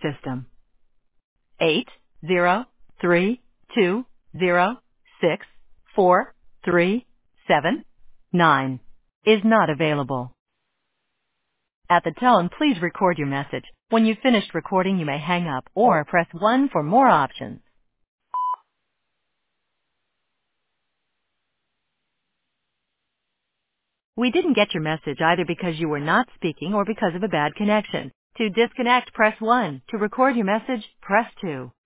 system. 803206437 is not available. At the tone, please record your message. When you've finished recording, you may hang up or press 1 for more options. We didn't get your message either because you were not speaking or because of a bad connection. To disconnect, press 1. To record your message, press 2.